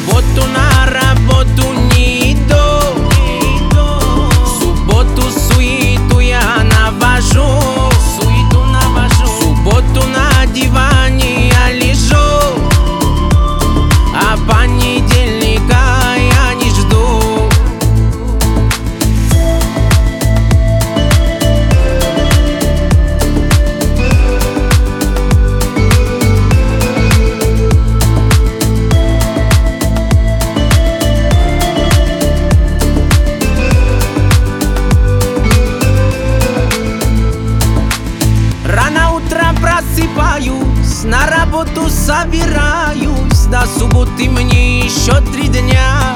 субботу на работу не иду. В субботу суету я навожу. В субботу на диване я лежу, а понедельника я не жду. Рано утром просыпаюсь, на работу собираюсь. До субботы мне еще 3 дня.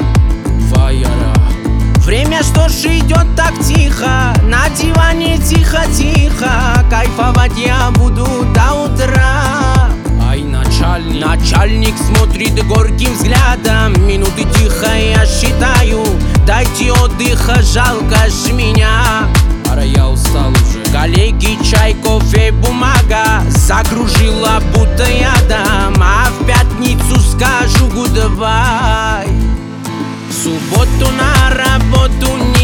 Время что ж идет так тихо, на диване тихо-тихо. Кайфовать я буду до утра. Ай, начальник. Начальник смотрит горьким взглядом, минуты тихо я считаю. Дайте отдыха, жалко ж меня. Ара, я устал уже. Коллеги, чай, кофе, бумага закружила будто ядом, а в пятницу скажу гудбай. В субботу на работу